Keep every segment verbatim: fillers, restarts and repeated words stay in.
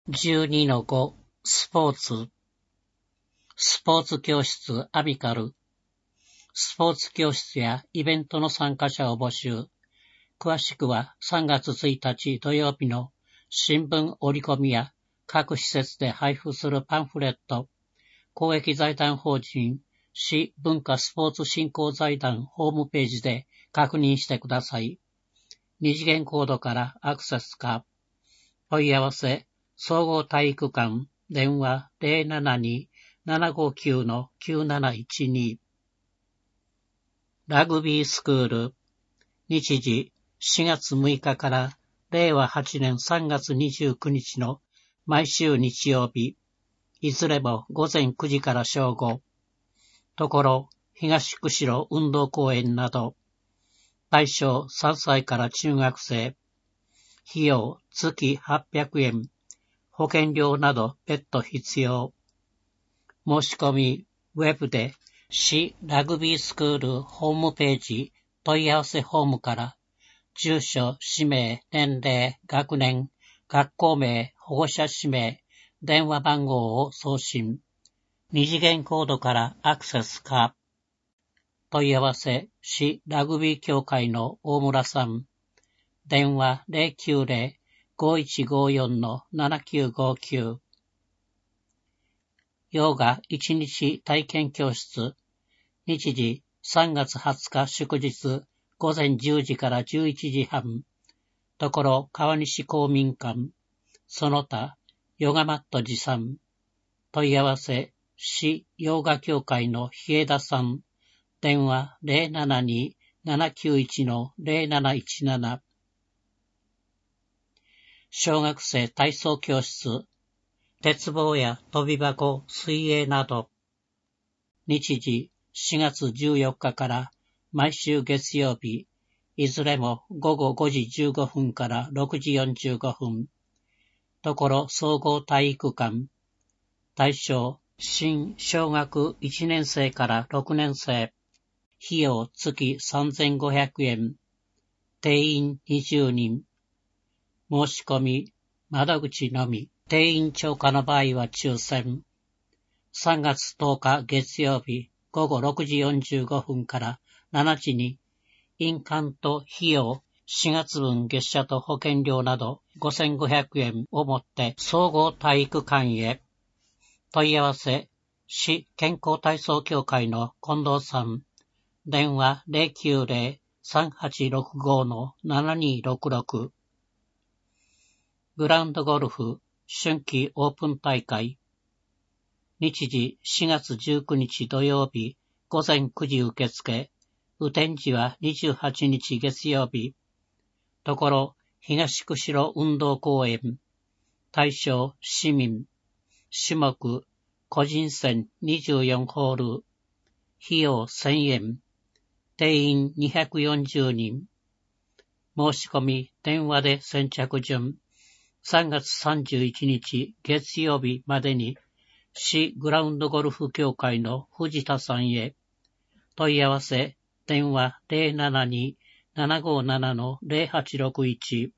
じゅうにのご スポーツスポーツ教室アミカルスポーツ教室やイベントの参加者を募集。詳しくはさんがつついたち土曜日の新聞折り込みや各施設で配布するパンフレット、公益財団法人市文化スポーツ振興財団ホームページで確認してください。二次元コードからアクセスか、問い合わせ、総合体育館、電話 ゼロななに ななごきゅう きゅうなないちに。ラグビースクール、日時しがつむいかかられいわはちねんさんがつにじゅうくにちの毎週日曜日、いずれも午前くじから正午。ところ、東釧路運動公園など、対象さんさいから中学生、費用月はっぴゃくえん、保険料など別途必要。申し込み、ウェブで市ラグビースクールホームページ問い合わせフォームから住所、氏名、年齢、学年、学校名、保護者氏名、電話番号を送信。二次元コードからアクセスか。問い合わせ、市ラグビー協会の大村さん。電話 ゼロきゅうゼロ ごいちごよん ななきゅうごきゅう。ヨガいちにち体験教室。日時さんがつはつか祝日午前じゅうじからじゅういちじはん。ところ川西公民館。その他ヨガマット持参。問い合わせ市ヨガ協会の日枝さん。電話 ゼロななに ななきゅういち ゼロなないちなな。小学生体操教室。鉄棒や飛び箱、水泳など。日時しがつじゅうよっかから毎週月曜日、いずれもごごごじじゅうごふんからろくじよんじゅうごふん。ところ総合体育館。対象、新小学いちねんせいからろくねんせい。費用月さんぜんごひゃくえん。定員にじゅうにん。申し込み、窓口のみ。定員超過の場合は抽選。さんがつとおか月曜日ごごろくじよんじゅうごふんからしちじに印鑑と費用しがつぶん月謝と保険料などごせんごひゃくえんをもって総合体育館へ。問い合わせ市健康体操協会の近藤さん。電話 ゼロきゅうゼロ さんはちろくご ななにろくろく。グラウンドゴルフ春季オープン大会。日時しがつじゅうくにち土曜日午前くじ受付。雨天時はにじゅうはちにち月曜日。ところ東釧路運動公園。対象市民。種目個人戦にじゅうよんホール。費用せんえん。定員にひゃくよんじゅうにん。申し込み電話で先着順。さんがつさんじゅういちにち月曜日までに市グラウンドゴルフ協会の藤田さんへ。問い合わせ電話 ゼロななに ななごなな ゼロはちろくいち。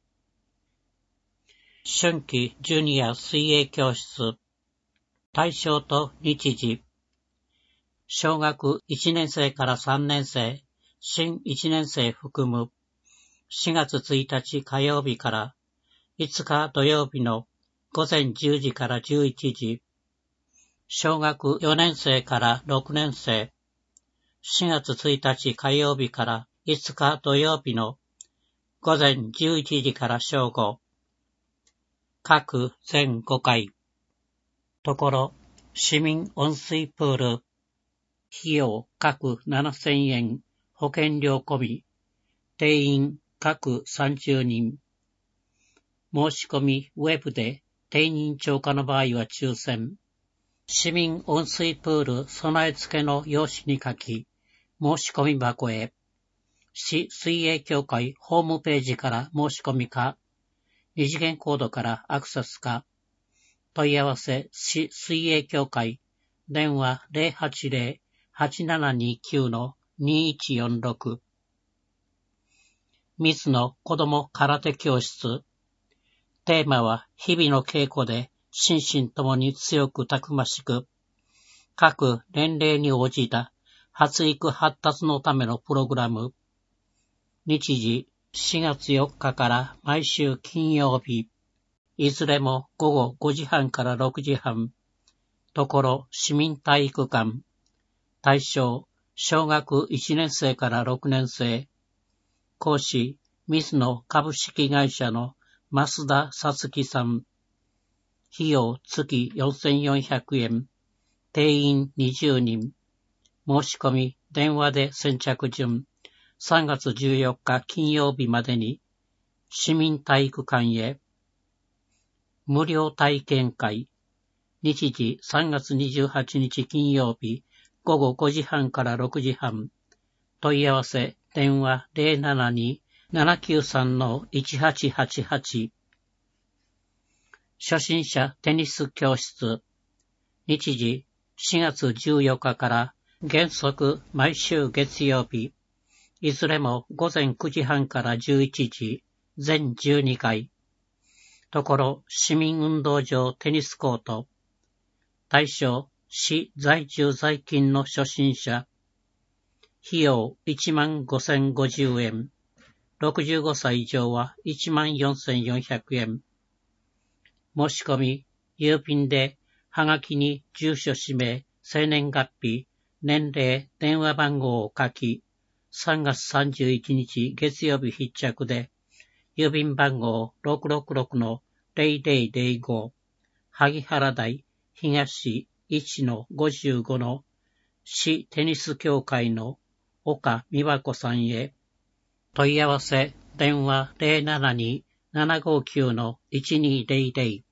春季ジュニア水泳教室。対象と日時。小学いちねんせいからさんねんせい、新いちねんせい含むしがつついたち火曜日からいつか土曜日の午前じゅうじからじゅういちじ。小学よねんせいからろくねんせい、しがつついたち火曜日からいつか土曜日の午前じゅういちじから正午。各全ごかい。ところ、市民温水プール。費用各ななせんえん、保険料込み。定員各さんじゅうにん。申し込みウェブで定員超過の場合は抽選。市民温水プール備え付けの用紙に書き、申し込み箱へ。市水泳協会ホームページから申し込みか、二次元コードからアクセスか。問い合わせ市水泳協会電話 ゼロはちゼロ はちななにきゅう にいちよんろく。水野子ども空手教室。 テーマは日々の稽古で心身ともに強くたくましく、各年齢に応じた発育発達のためのプログラム。日時しがつよっかから毎週金曜日。いずれも午後ごじはんからろくじはん。ところ市民体育館。対象小学いちねん生からろくねん生。講師水野株式会社の増田さつきさん。費用月よんせんよんひゃくえん。定員にじゅうにん。申し込み電話で先着順。さんがつじゅうよっか金曜日までに市民体育館へ。無料体験会。日時さんがつにじゅうはちにち金曜日午後ごじはんからろくじはん。問い合わせ電話 ゼロななに ななきゅうさん いちはちはちはち。初心者テニス教室。日時しがつじゅうよっかから原則毎週月曜日。いずれも午前くじはんからじゅういちじ、全じゅうにかい。ところ市民運動場テニスコート。対象市在住在勤の初心者。費用いちまんごせんごじゅうえん。ろくじゅうごさい以上はいちまんよんせんよんひゃくえん。申し込み、郵便で、はがきに住所氏名、生年月日、年齢、電話番号を書き、さんがつさんじゅういちにち月曜日必着で、郵便番号 ろくろくろくのゼロゼロゼロご、萩原台東 いちのごじゅうごの市テニス協会の岡美和子さんへ。問い合わせ電話 ゼロななに ななごきゅうのいちにゼロゼロ。